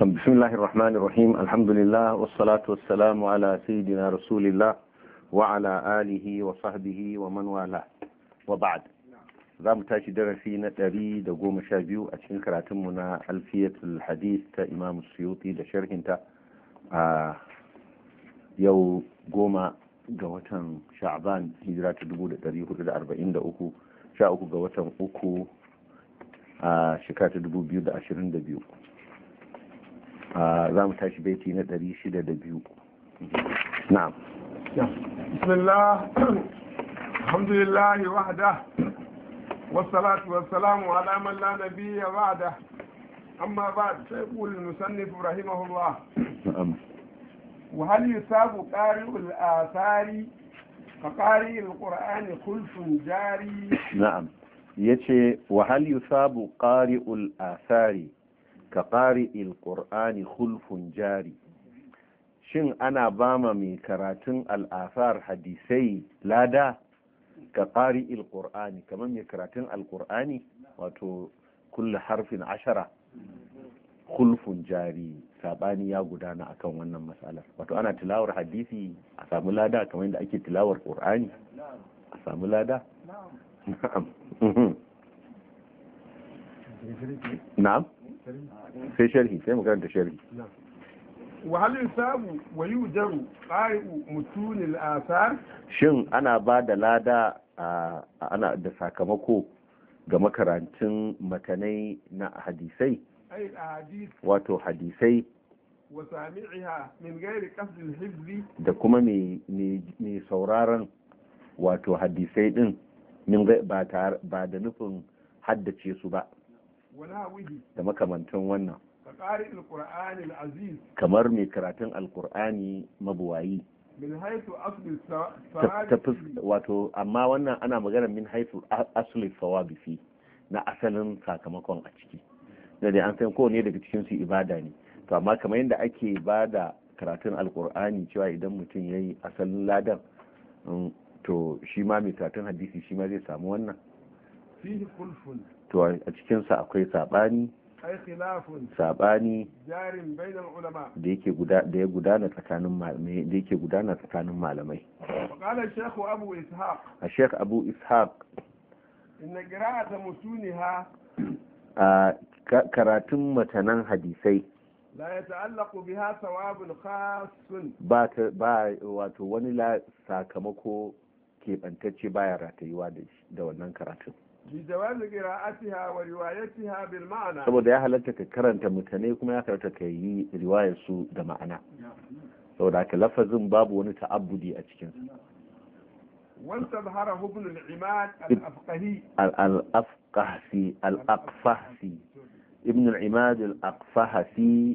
بسم الله الرحمن الرحيم. الحمد لله والصلاة والسلام على سيدنا رسول الله وعلى آله وصحبه ومن والاه وبعد. za mu tashi darasi na 112 a cikin karatunmu na alfiyatul hadith ta Imam Suyuti da sharhinta a yau 10 ga watan Sha'ban hijira ta 1443 13 ga watan uku a shekara ta 2022. za mu tashi baiti na 602. na'am. bismillah alhamdulillah wahda والصلاة والسلام على من لا نبي بعده أما بعد فيقول المصنف رحمه الله وهل يثاب قارئ الآثار كقارئ القرآن خلف جاري. نعم يتي وهل يثاب قارئ الآثار كقارئ القرآن خلف جاري. shin ana bama mai karatun al'afar hadisai lada ka ƙari il-ƙur'ani kamar mai karatun al-ƙur'ani wato kulle harfin 10 khulfun jari, sabani ya gudana akan wannan matsalar. Wato ana tilawar hadisi a samu lada kamar yadda ake tilawar ƙur'ani a samu lada. na'am sai sharhi, sai mu karanta sharhi. وهل يثاب ويؤجر قارئ متون الآثار. shin ana ba da lada ana da sakamako ga makarantun matanai na hadisai wato hadisai min gairi qasdil hifzi da kuma mai sauraron wato hadisai din ba da nufin haddace su ba da makamantan wannan kamar mai karatun alkur'ani mabuwayi wato amma wannan ana magana min haifu asli sawabi fi na asalin sakamakon a ciki da dai an san kowane daga cikin su ibada ne, to amma kamar yadda ake ba da karatun alkur'ani cewa idan mutum ya yi asalin ladan to shi ma mai karatun hadisi shi ma zai samu wannan. To a cikinsa akwai sabani da ya gudana tsakanin malamai. a sheikh abu ishaq a karatun matanan hadisai la yata'allaqu biha thawabun khassun ba wato wani sakamako keɓantacce baya ratayuwa da wannan karatun. saboda ya halatta ka karanta mutane kuma ya halatta ka yi riwayar su da ma'ana, saboda haka lafazin babu wani ta'abbudi a cikin sa. al-aqfahsi ibn al-imad al-aqfahsi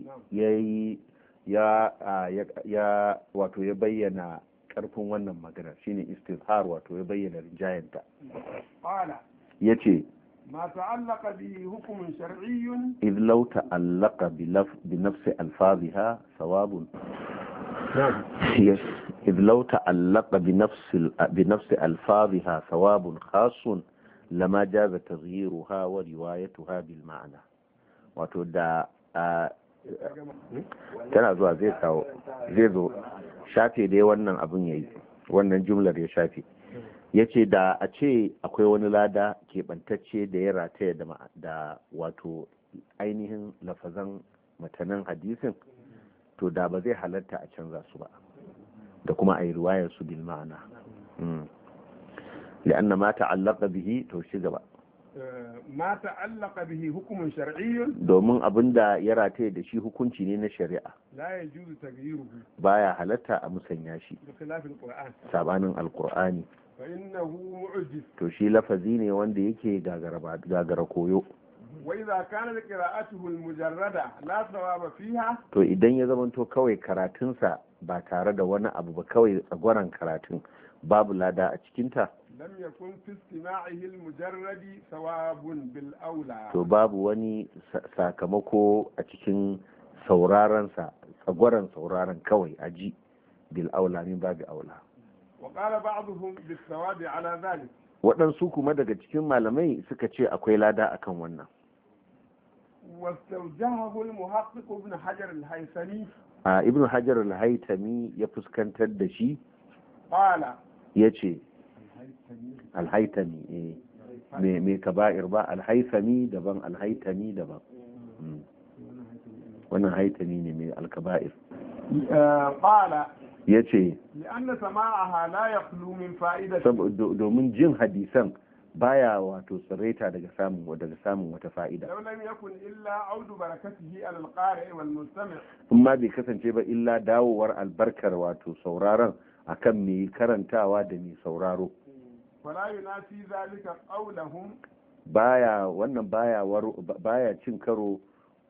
ya wato ya bayyana karfin wannan magana shine istizhar, wato ya bayyana rinjayenta. yace ma ta'allaqa bi hukmun shar'iyyun idh law ta'allaqa bi nafsi alfaziha thawabun. idh law ta'allaqa bi nafsi alfaziha thawabun khassun lama jaza taghyiruha wa riwayatuha bil ma'na. wato da tana zuwa zai zo shafe dai wannan abin yayi, wannan jumlar ya shafe. ya ce da a ce akwai wani lada keɓantacce da ya rataya da wato ainihin lafazan matanan hadisin, to da ba zai halatta a canza su ba da kuma a yi riwayar su bil ma'ana. li'anna ma ta'allaqa bihi, to shi gaba, ma ta'allaqa bihi hukumun shar'iyyun, domin abinda ya rataye da shi hukunci ne na shari'a, la yajuzu taghyiruhu, baya halatta a musanya shi sabanin alqur'ani. to shi lafazi ne wanda yake gagara koyo. to idan ya zamanto kawai karatunsa ba tare da wani abu ba, kawai tsagwaron karatun babu lada a cikinta, to babu wani sakamako a cikin saurarensa, tsagwaron sauraren kawai a ji bil aula min babu aula. وقال بعضهم بالثواب على ذلك. waɗansu kuma daga cikin malamai suka ce akwai lada akan wannan. واستوجهه المحقق ابن حجر الهيثمي ibn hajar al-haytami ya fuskantar da shi قال yace al-haytami me kaba'ir ba al-haythami daban al-haytami daban wannan haytami ne mai al-kaba'ir قال yace لأن سماعها لا يخلو من فائدة domin jin hadisan baya wato tsireta daga samun wata fa'ida لو لم يكن إلا عود بركته على القارئ والمستمع in ma bai kasance ba illa dawowar albarkar wato sauraron akan mai karantawa da mai sauraro ولا ينافي ذلك قولهم baya cin karo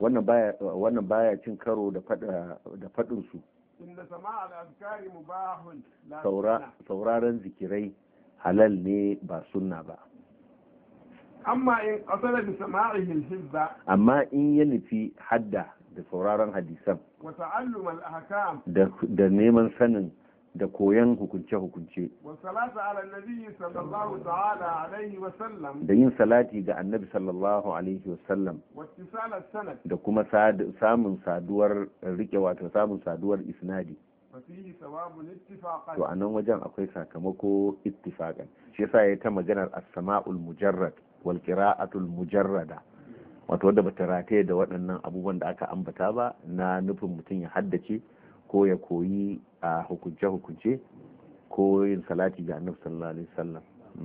da fadin su إن سماع الأذكار مباح لا sauraron zikirai halal ne ba sunna ba أما إن قصد بسماعه الحفظ amma in ya nufi hadda da sauraron hadisan وتعلم الأحكام da neman sanin da koyan hukunce-hukunce والصلاة على النبي صلى الله تعالى عليه وسلم da yin salati ga annabi sallallahu alaihi wasallam واتصال السند da kuma samun saduwar isnadi ففيه ثواب اتفاقا to a nan wajen akwai sakamako ittifaqan shi yasa ya ta maganar as-sama'ul mujarrad wal qira'atul mujarrada wato wadda bata rataye da waɗannan abubuwan da aka ambata ba na nufin mutum ya haddace ko ya koyi a hukunce ko yin salati ga annabi sallallahu alaihi wasallam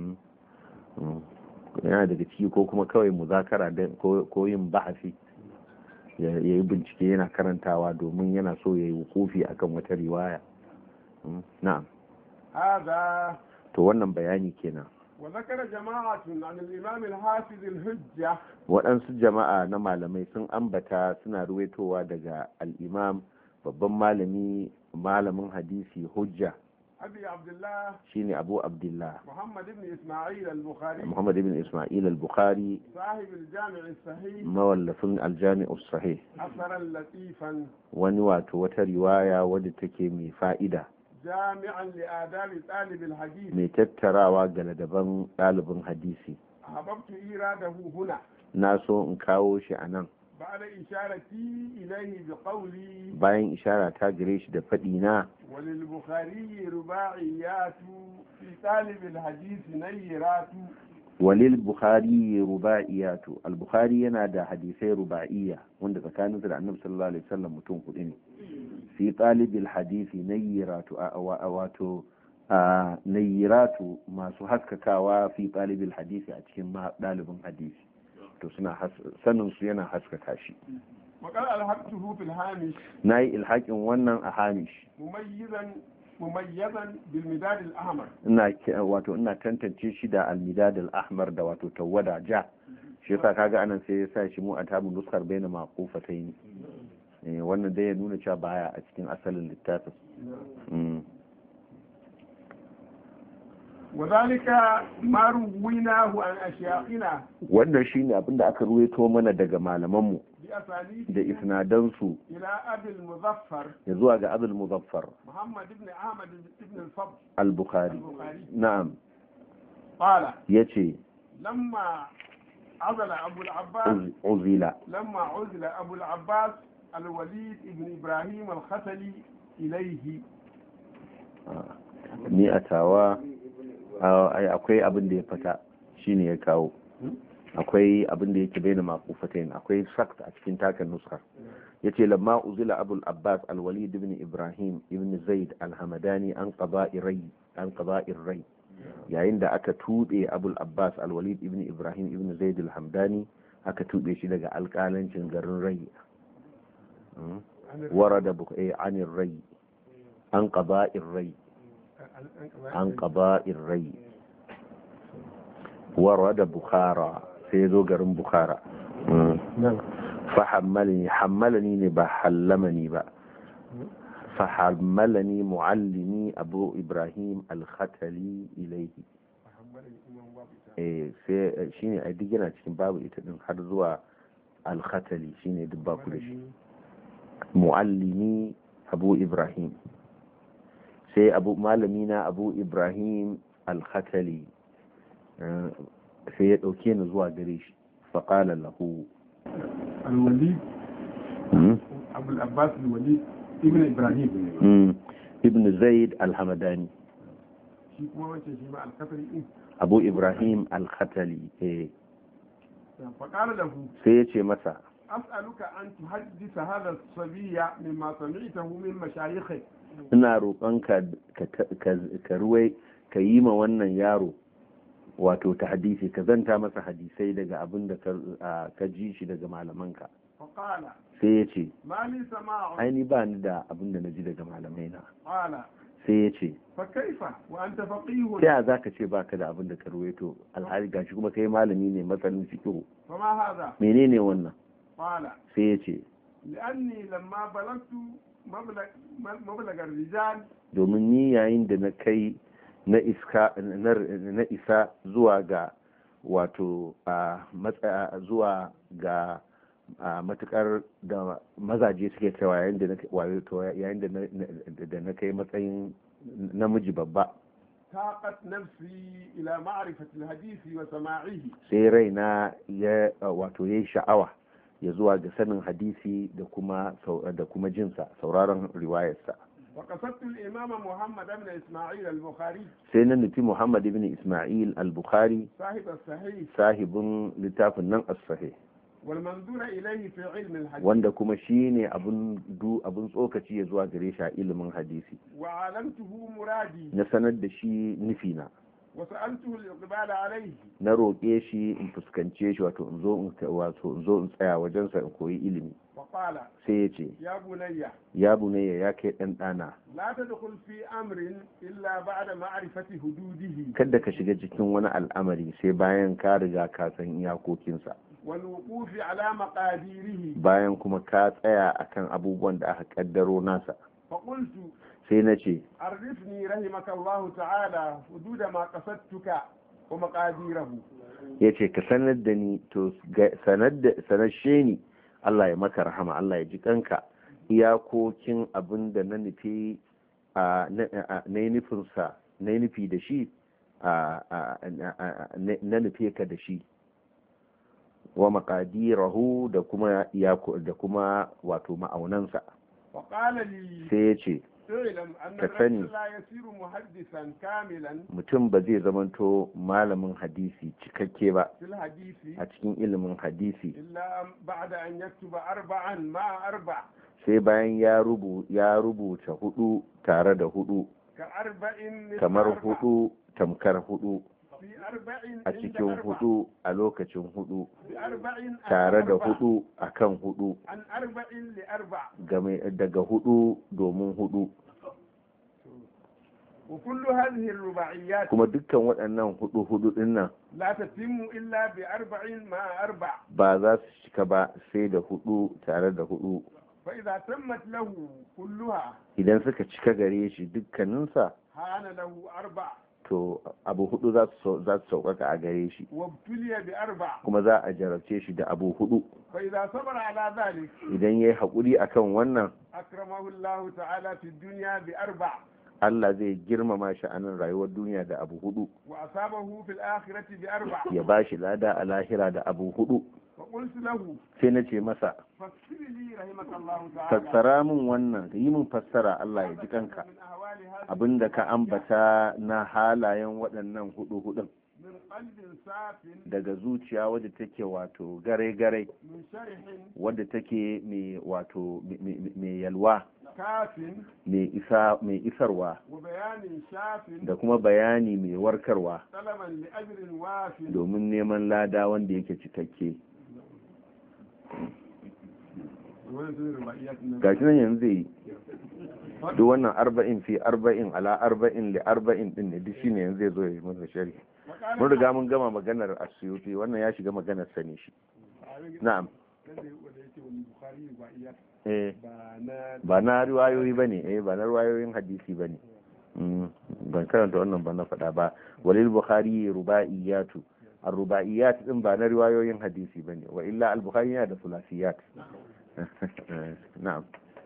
yana daga ciki ko kuma kawai muzakara ko yin bahasi ya yi bincike yana karantawa domin yana so ya yi wukufi akan wata riwaya na'am هذا to wannan bayani kenan وذكر جماعة عن الإمام الحافظ الحجة waɗansu jama'a na malamai sun ambata suna ruwaitowa daga al'imam babban malamin hadisi hujja أبي عبد الله shine abu abdullah محمد بن إسماعيل البخاري muhammad ibn isma'il al-bukhari صاحب الجامع الصحيح mawallafin aljami'u sahih أثرا لطيفا wani wato wata riwaya wadda take mai fa'ida جامعا لآداب طالب الحديث mai tattarawa ga ladaban ɗalibin hadisi أحببت إيراده هنا na so in kawo shi a nan بعد إشارتي إليه بقولي bayan ishara ta gare shi da faɗi na وللبخاري رباعيات في طالب الحديث نيرات walil bukhari ruba'iyatu al-bukhari yana da hadisai ruba'iyya wanda tsakaninsa da annabi sallallahu alaihi wasallam mutum hudu ne fi talibil hadisi nayyiratu wato nayyiratu masu haskakawa fi talibil hadisi a cikin dalibin hadisi to suna sanin su yana haskaka shi وقال ألحقته في الهامش nayi ilhakin wannan a hamish مميزا بالمداد الأحمر ina tantance shi da al-midad al-ahmar da wato tawada ja shi yasa kaga anan sai ya sa shi mu a tabu nuskar baina maqufatayn wannan dai ya nuna cewa baya a cikin asalin littafin وذلك ما رويناه عن أشياخنا wannan shine abinda aka ruwaito mana daga malamanmu da بأسانيد isnadansu إلى أبي المظفر ya zuwa ga abul muzaffar محمد بن أحمد بن الفضل al-bukhari البخاري na'am قال yace لما عزل أبو العباس uzila لما عزل أبو العباس الوليد بن إبراهيم الختلي إليه ni atawa akwai abin da ya fata shine ya kawo akwai abin da yake bayyana maqufatain akwai sakt a cikin takan nuskar yace lamma uzila abul abbas al-walid ibn ibrahim ibn zaid al-hamadani an qada'ir rai yayin da aka tube abul abbas al-walid ibn ibrahim ibn zaid al-hamdani aka tube shi daga alƙalancin garin rai warada bukai anir rai an qada'ir rai an qada'ir rai warada bukhara sai zo garin bukhara حملني ne ba hallamani ba فحملني معلمي أبو إبراهيم الختلي إليه sai shine a duk yana cikin babu ita din har zuwa al-khatali shine duk babu da shi muallimi Abu Ibrahim sai malami na Abu Ibrahim al-khatali sai ya dauke ni zuwa gare shi fa qala lahu الوليد أبو العباس الوليد ابن إبراهيم ابن زيد الحمداني shi kuma wancan shi ma alkatari din abu ibrahim al-khatali faƙara da ku sai ya ce masa as'aluka an tuhaddisa hadha as-sabiyya mimma sami'tahu min mashayikh ina roƙonka ka ruwai ka yi ma wannan yaro wato ta hadisi ka zanta masa hadisai daga abin da ka ji shi daga malamanka faƙala sai ya ce mali sama'u aini ba ni da abin da na ji daga malamai na qala sai ya ce fa kaifa wa anta faqih ta ya za ka ce baka da abin da ka ruwaito alhali gashi kuma kai malami ne matsalin fiqh fa ma hadha menene wannan qala sai ya ce li'anni lamma balagtu mablag ar-rijal domin ni yayin da na kai na isa zuwa ga wato zuwa ga matukar da mazaje suke cewa yayin da na kai matsayin namiji babba taqat nafsi ila ma'rifati al-hadisi wa sama'ihi sai raina ya wato yayi sha'awa ya zuwa ga sanin hadisi da kuma jinsa sauraron riwayarsa وقصدت الإمام محمد بن إسماعيل البخاري سينا نتي محمد بن إسماعيل البخاري صاحب الصحيح صاحب لتاف النن الصحيح والمنظور إليه في علم الحديث wanda kuma shine abun tsokaci ya zuwa gare shi a ilimin hadisi وعلمته مرادي na sanar da shi nufina وسألته الإقبال عليه na roƙe shi in fuskance shi wato in zo in tsaya wajensa in koyi ilimi فقال sai ya ce يا ya bunayya ya kai ɗan ɗana لا تدخل في أمر إلا بعد معرفة حدوده kada ka shiga cikin wani al'amari sai bayan ka riga ka san iyakokinsa والوقوف على مقاديره bayan kuma ka tsaya akan abubuwan da aka kaddaro nasa فقلت sai na ce عرفني رحمك الله تعالى حدود ما قصدتك ومقاديره ya ce ka sanar da ni to sanashe ni Allah ya maka rahama Allah ya ji kanka iyakokin abin da na nufi na nufi da shi na nufi ka da shi wa maqadirahu da kuma wato ma'aunansa sai ya ce ka sani mutum ba zai zamanto malamin hadisi cikakke ba a cikin ilimin hadisi sai bayan ya rubuta hudu tare da hudu kamar hudu tamkar hudu a cikin hudu a lokacin hudu tare da hudu akan hudu daga hudu domin hudu kuma dukkan waɗannan hudu dinnan ba za su cika ba sai da hudu tare da hudu idan suka cika gare shi dukkaninsa to abu hudu za su sauƙaƙa a gare shi kuma za a jarabce shi da abu hudu idan ya yi haƙuri a kan wannan Allah zai girmama shi a nan rayuwar duniya da abu hudu ya ba shi lada a lahira da abu hudu sai na ce masa fassara min wannan yi min fassara Allah ya ji kanka abinda ka ambata na halayen waɗannan hudun daga zuciya wadda take wato gare-gare wadda take mai yalwa mai isarwa da kuma bayani mai warkarwa domin neman lada wanda yake cikakke gashi nan yanzu zai yi duk wannan 40 fi 40 ala 40 li 40 din ne duk shine yanzu zai zo ya yi masa shari mun riga mun gama maganar Asyuti wannan ya shiga maganar sani shi na'am ba na riwayoyi bane ba na riwayoyin hadisi bane ban karanta wannan ba na faɗa ba walil bukhari rubaiyatu ar-rubaiyat din ba na riwayoyin hadisi bane wa illa al-bukhari yana da sulasiyat na'am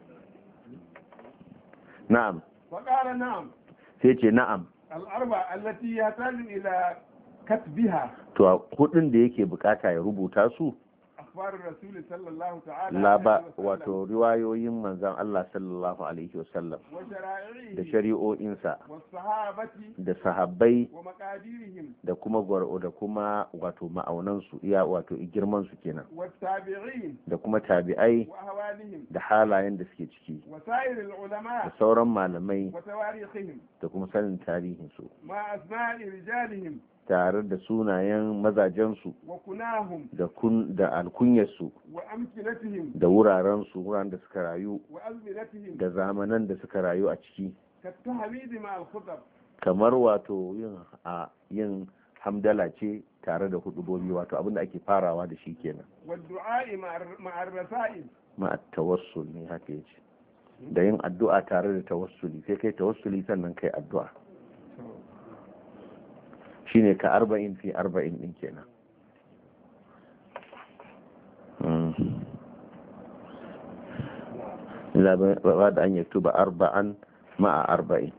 na'am faqala na'am sai ce na'am al-arba allati yahtaju ila katbiha to hudun da yake bukata ya rubuta su أخبار الرسول صلى الله تعالى laba عليه وسلم wato riwayoyin manzon Allah sallallahu alaihi wasallam da وشرائعه shari'o'insa والصحابة da sahabbai ومقاديرهم da kuma da kuma wato ma'aunansu iya wato girman su kenan والتابعين da kuma tabi'ai وأهوالهم da halayen da suke ciki وسائر da العلماء sauran malamai وتواريخهم da kuma sanin tarihinsu مع أسماء رجالهم tare da sunayen mazajensu وكناهم da alkunyarsu وأمكنتهم da wuraren da suka rayu وأزمنتهم da zamanan da suka rayu a ciki كالتحميد مع الخطب kamar wato yin hamdala ce tare da hudubobi wato abinda ake farawa da shi kenan والدعاء مع الرسائل ma tawassul ne haka yace da yin addu'a tare da tawassuli sai kai tawassuli sannan kai addu'a shine ka 40 fi 40 din kenan لا بعد أن يكتب 4 مع 40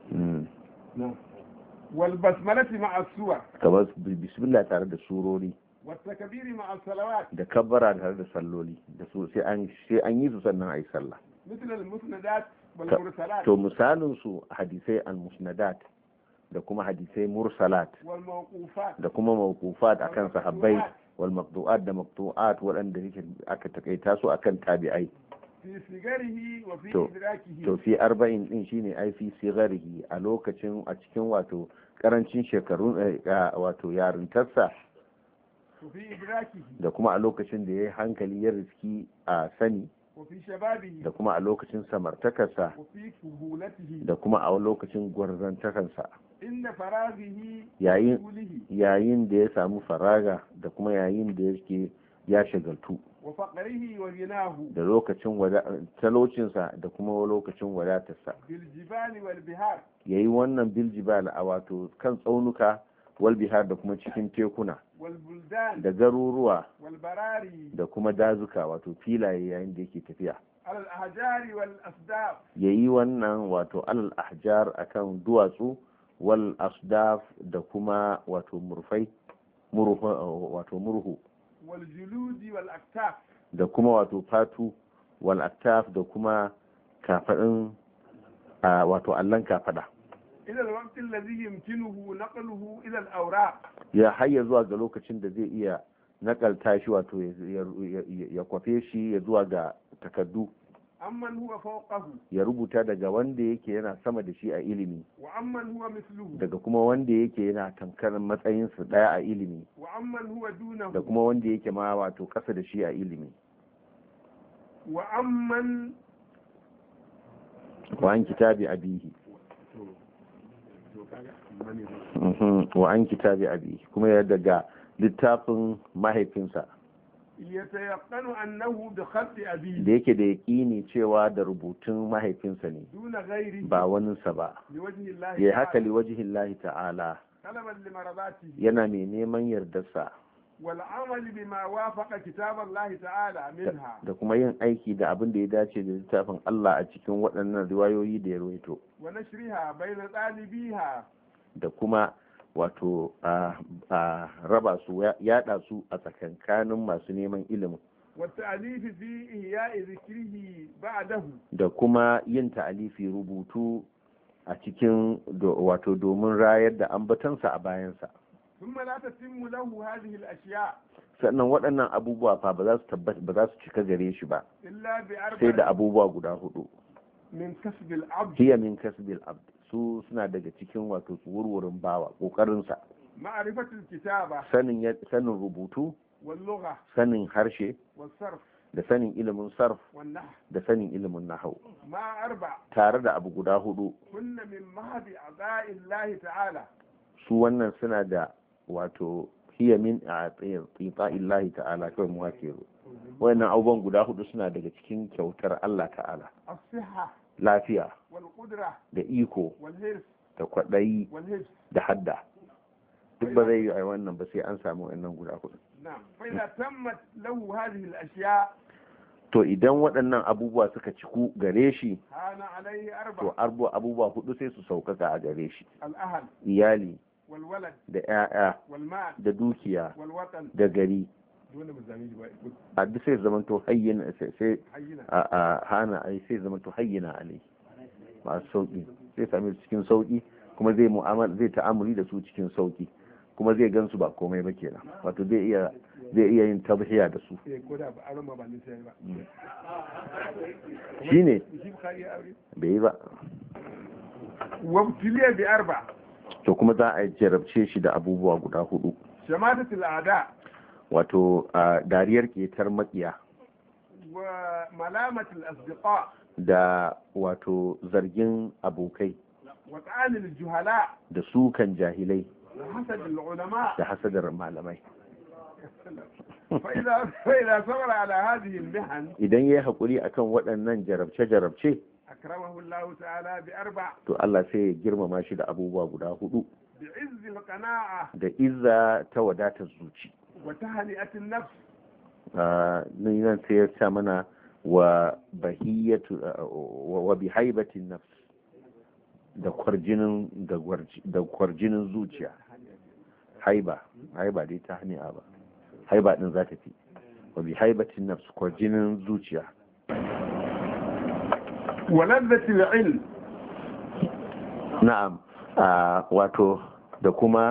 والبسملة مع السور كما بسم الله تعالى da surori والتكبير مع الصلوات da kabbara tare da salloli da su sai an yi su sannan ayi sallah مثل المسندات والمرسلات to misalin su hadisai al-musnadat da kuma hadisai mursalat والموقوفات da kuma mawqufat akan sahabbai wal maqdu'at da maqtu'at waɗanda yake aka takaita su akan tabi'ai في صغره وفي to إدراكه fi 40 din shine ai fi sigarihi a lokacin a cikin wato karancin shekarun wato yarintarsa وفي إدراكه da kuma a lokacin da yayi hankali ya riski a sani وفي شبابه da kuma a lokacin samartakarsa وفي كهولته da kuma a lokacin gwarzantakarsa عند فراغه yayin وطوله yayin da ya samu faraga da kuma yayin da yake ya shagaltu وفقره وغناه da lokacin talaucinsa da kuma lokacin wadatarsa بالجبال والبحار yayi wannan biljibal a wato kan tsaunuka wal bihar da kuma cikin tekuna والبلدان da garuruwa والبراري da kuma dazuka wato filaye yayin da yake tafiya على الأحجار والأصداف yayi wannan wato alal ahjar akan duwatsu wal asdaf da kuma wato murhu والجلود والأكتاف da kuma wato fatu wal aktaf da kuma kafadin wato allan kafada إلى الوقت الذي يمكنه نقله إلى الأوراق ya hayya zuwa ga lokacin da zai iya nakalta shi wato ya kwafe shi ya zuwa ga takaddu عمن هو فوقه ya rubuta daga wanda yake yana sama da shi a ilimi وعمن هو مثله daga kuma wanda yake yana tankarin matsayinsu daya a ilimi وعمن هو da دونه kuma wanda yake ma wato kasa da shi a ilimi وعمن wa an kitabi abihi wa an kitabi abihi kuma ya daga littafin mahaifinsa يتيقن أنه بخط أبيه da yake da yaƙini cewa da rubutun mahaifinsa ne دون غيره ba waninsa ba لوجه الله ya haka تعالى liwajihillahi ta'ala طلبا لمرضاته yana mai neman yardarsa والعمل بما وافق كتاب الله تعالى منها da kuma yin aiki da abin da ya dace da littafin Allah a cikin waɗannan riwayoyi da ya rawaito ونشرها بين طالبيها da kuma wato a raba su yada su a tsakankanin masu neman ilimin والتأليف في إحياء ذكره بعده da kuma yin ta'alifi rubutu a cikin wato domin rayar da ambatansa a bayansa ثم لا تتم له هذه الأشياء sannan waɗannan abubuwa fa ba za su tabbata ba za su cika gare shi ba إلا sai da بأربع abubuwa guda hudu من كسب العبد hiya min kasbil abd su suna daga cikin wato tsuwurwurin bawa kokarinsa معرفة الكتابة sanin rubutu واللغة sanin harshe والصرف da sanin ilimin sarf والنحو da sanin ilimin nahau مع أربع tare da abu guda hudu كن من مهد أعضاء الله تعالى su wannan suna da wato hiya min illahi ta'ala kawai mu hake wannan abubuwan guda hudu suna daga cikin kyautar Allah ta'ala الصحة lafiya والقدرة da iko والحرص da kwaɗayi والحفظ da hadda duk ba zai yi a wannan ba sai an samu wannan guda hudu نعم فإذا تمت له هذه الأشياء to idan waɗannan abubuwa suka ciku gare shi كان عليه to أربع abubuwa hudu sai su saukaka a gare shi الأهل iyali والولد da 'ya'ya والمال da dukiya والوطن da gari dole mu zame shi ba a duk sai zamanto hayyina sai hayyina a hana ai sai zamanto hayyina alai masu sauki sai sami su cikin sauki kuma zai mu'amala zai ta'amuli da su cikin sauki kuma zai gansu ba komai ba kenan wato zai iya yin tabhiya da su ko da ba aron ma ba ni sai ba shine shi bukhari ya aure bai yi ba wa tiliya bi arba to kuma za a jarabce shi da abubuwa guda hudu shamatatul a'da wato dariyar ketar makiya wa malamatul asdiqa da wato zargin abokai wa ta'anil juhala da sukan jahilai wa hasadul ulama da hasadar malamai فإذا صبر على هذه المحن idan yayi hakuri akan waɗannan jarabce أكرمه الله تعالى بأربع to Allah sai ya girmama shi da abubuwa guda hudu بعز القناعة da izza ta wadatar zuci وتهنئة النفس nan sai ya sa mana wa bahiyatu wa bihaibatin nafs da kwarjinin zuciya haiba dai ta hani'a ba haiba din za ta fi wa bihaibatin nafs kwarjinin zuciya ولذة العلم na'am wato da kuma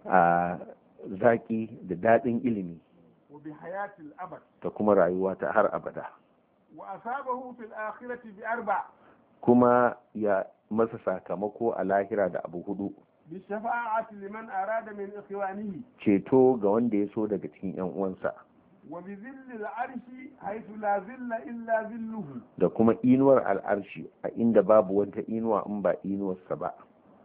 zaki da dadin ilimi وبحياة الأبد da kuma rayuwa ta har abada وأصابه في الآخرة بأربع kuma ya masa sakamako a lahira da abu hudu بالشفاعة لمن أراد من إخوانه ceto ga wanda ya so daga cikin yan uwansa وبذل العرش حيث لا ذل إلا ذله da kuma inuwar al'arshi a inda babu wata inuwa in ba inuwarsa ba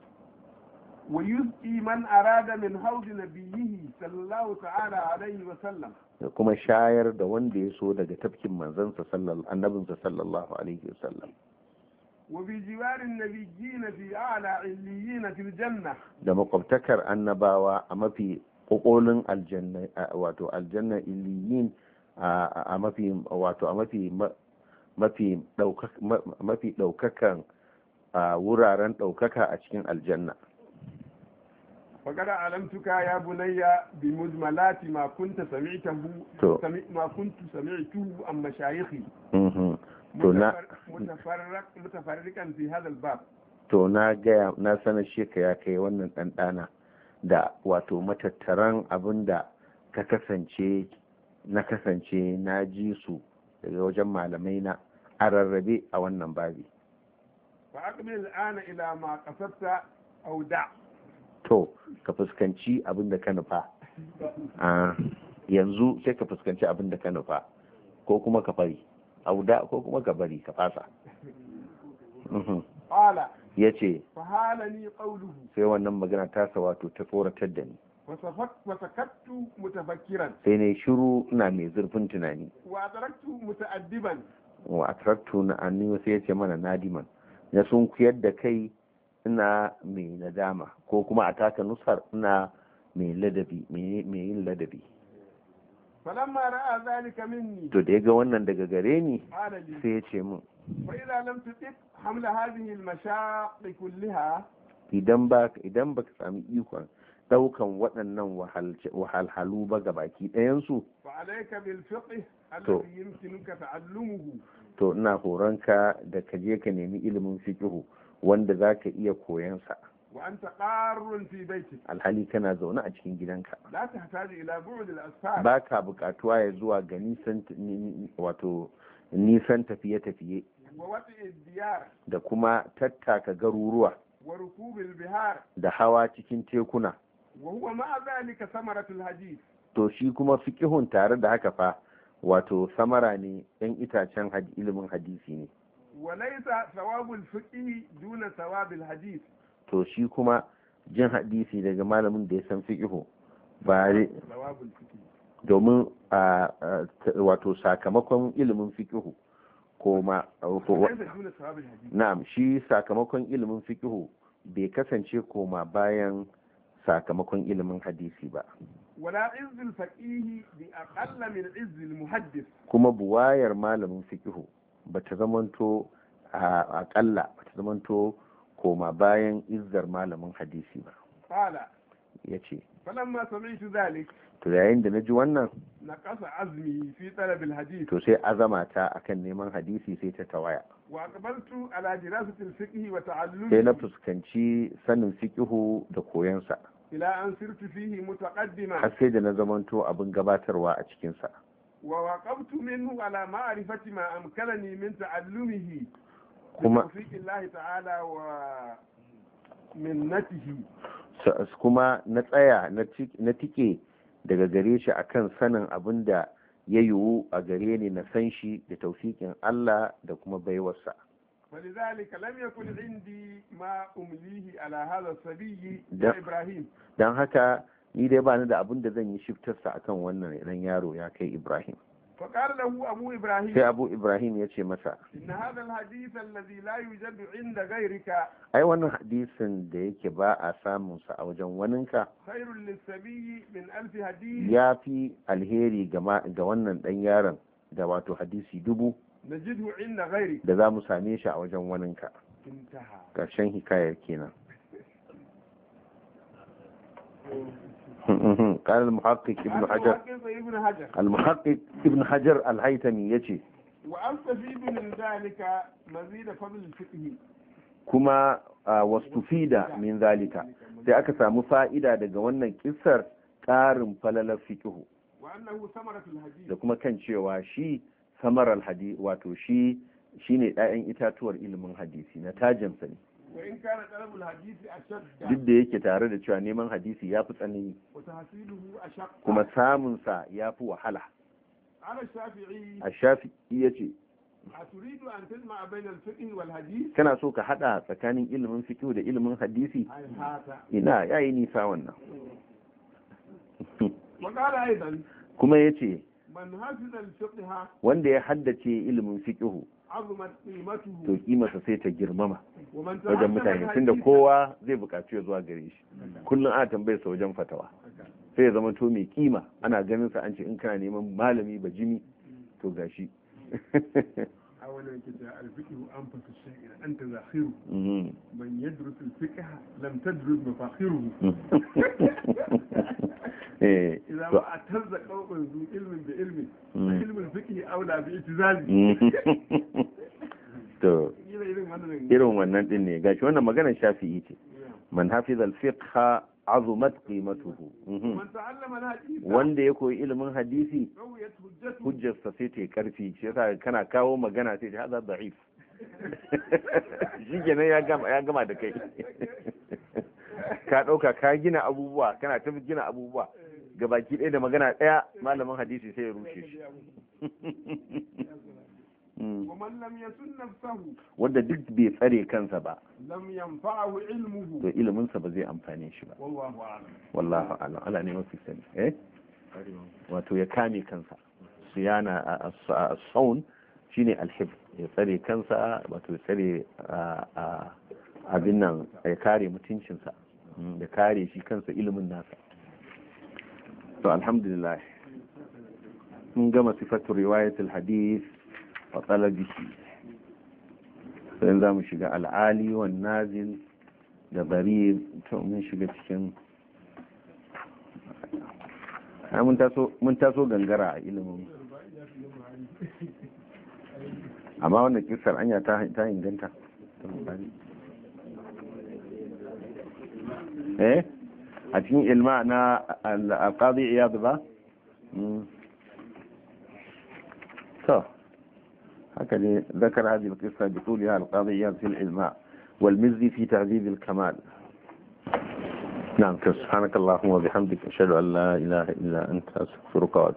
ويسقي من أراد من حوض نبيه صلى الله تعالى عليه وسلم da kuma shayar da wanda ya so daga tafkin manzansa annabinsa sallallahu alaihi wasallam وبجوار النبيين في أعلى عليين في الجنة da makwabtakar annabawa a mafi kokolin aljanna wato aljanna iliyin a mafi wato a mafi daukakan wuraren daukaka a cikin aljanna فقد علمتك يا بني بمجملات ما كنت سمعته ما كنت سمعته عن مشايخي متفرقا في هذا الباب to na sanar sheka ya kai wannan ɗanɗana da wato matattaran abinda na kasance na ji su daga wajen malamai na a rarrabe a wannan babi فأقبل الآن إلى ما قصدت أو دع to ka fuskanci abin da ka nufa yanzu sai ka fuskanci abin da ka nufa ko kuma ka fari auda ko kuma ka bari ka fasa qala yace fa halani qawluhu sai wannan magana ta sa wato ta tsoratar da ni wa sakattu mutafakkiran sai ne shiru ina mai zurfin tunani wa ataraktu mutaaddiban wa ataraktu na anni sai yace mana nadiman na sun kuyar da kai ina mai nadama ko kuma a taka nusar ina mai ladabi mai yin ladabi falamma ra'a zalika minni to da yaga wannan daga gare ni sai ya ce min fa idza lam tutib hamla hadhihi al-mashaq kullaha idan baka sami ikon daukan waɗannan wahalhalu ba gabaki ɗayan su fa alayka bil fiqh alladhi yumkinuka ta'allumuhu to ina horonka da ka je ka nemi ilimin fiqhu wanda zaka iya koyan sa wa anta qarrun fi baytik alhali kana zaune a cikin gidanka la tahtaju ila bu'd al-asfar baka bukatuwa ya zuwa ga nisan tafiye-tafiye wa wati diyar da kuma tattaka garuruwa wa rukub al-bihar da hawa cikin tekuna wa huwa ma'a dhalika samaratu al-hadith to shi kuma fiqhun tare da haka fa wato samara ne yan itacen ilimin hadisi ne wa laysa thawabu al-fiqh duna thawab al-hadith to shi kuma jin hadisi daga malamin da ya san fiqhu ba domin wato sakamakon ilimin fiqhu na'am shi sakamakon ilimin fiqhu bai kasance koma bayan sakamakon ilimin hadisi ba wala izzul faqih bi aqall min izzil muhaddis kuma buwayar malamin fiqhu bata zamanto bata zamanto koma bayan izzar malamin hadisi ba qala yace falamma sami'tu dhalik to yayin da naji wannan نقص عزمي في طلب الحديث to sai azama ta akan neman hadisi sai ta tawaya وأقبلت على دراسة الفقه sai na وتعلمه fuskanci sanin fiqihu da koyansa إلى أن صرت فيه har متقدما sai da na zamanto abin gabatarwa a cikinsa ووقفت منه على معرفة ما أمكنني من تعلمه kuma بتوفيق الله تعالى ومنته kuma na tsaya na tike daga gare shi akan sanin abin da ya yiwu a gare ni na san shi da taufiƙin Allah da kuma baiwarsa فلذلك لم يكن عندي ما أمليه على هذا الصبي ده- إبراهيم don haka ni dai ba ni da abin da zan yi shiftarsa akan wannan idan yaro ya kai Ibrahim فقال له أبو إبراهيم sai Abu Ibrahim ya ce masa إن هذا الحديث الذي لا يوجد عند غيرك ai wannan hadisin da yake ba a samun sa a wajen waninka خير للسبي من 1000 حديث ya fi alheri ga wannan dan yaron da wato hadisi 1000 نجده عند غيرك da za mu same shi a wajen waninka انتهى ƙarshen hikayar kenan قال المحقق ابن حجر ابن حجر المحقق ابن حجر الهيثمي يجي وأستفيد من ذلك مزيد فضل الفقه kuma wastufida min zalika sai aka samu fa'ida daga wannan kissar ƙarin falalar fiqhu وأنه ثمرة الحديث da kuma kan cewa shi samaral hadisi wato shi shine ɗayan itatuwar ilimin hadisi na tajinsa ne وإن كان طلب الحديث أشد duk da yake tare da cewa neman hadisi ya fi tsanani وتحصيله أشق kuma samunsa ya fi wahala على الشافعي a shafi ya ce أتريد أن تجمع بين الفقه والحديث kana so ka hada tsakanin ilimin fiqh da ilimin hadisi هذا ina yayi nisa wannan وقال أيضا kuma yace من حفظ الفقه wanda ya haddace ilimin fiqh عظمت قيمته to kimarsa sai ta girmama ومن wajen تعلم mutane tunda الحديث kowa zai buƙaci ya zuwa gare shi kullum ana tambayar sa wajen fatawa sai ya zama to mai kima ana ganin sa an ce in kana neman malami bajimi to gashi أولا كده الفقه أنفس الشيء أنت ذاخره Mhm. من يدرس الفقه لم تدرس مفاخره Eh, إذا to- ما اعتز قوم ذو علم بعلمه فعلم الفقه أولى باعتزازه to إذا irin wannan din ne gashi wannan maganar shafi'i ce man hafiza al-fiqha azumat qimatuhu Mhm. من تعلم الحديث wanda ya koyi ilimin hadisi قويت حجته hujjarsa sai ta yi karfi shi yasa kana kawo magana sai ta hada da'if shi kenan ya gama da kai ka ɗauka ka gina abubuwa kana ta gina abubuwa ga baki ɗaya da magana ɗaya malamin hadisi sai ya rushe shi ومن لم يسن نفسه wanda duk bai tsare kansa ba لم ينفعه علمه to iliminsa ba zai amfane shi ba والله أعلم wallahu a'lam Allah ne mafi sani wato ya kame kansa siyana a saun shine alhib ya tsare kansa wato ya tsare abin nan ya kare mutuncinsa ya kare shi kansa ilimin nasa to alhamdulillah mun gama sifatu riwayatul hadith wa talabihi sai za mu shiga al'ali wan nazil da bari to mun shiga cikin mun taso gangara a ilimin amma wannan kisar anya ta inganta a cikin ilma na al-qadi iyad ba to haka ne ذكر هذه القصة بطولها القاضي إياد في الإلماء والمزي في تهذيب الكمال نعم سبحانك اللهم وبحمدك أشهد أن لا إله إلا أنت أستغفرك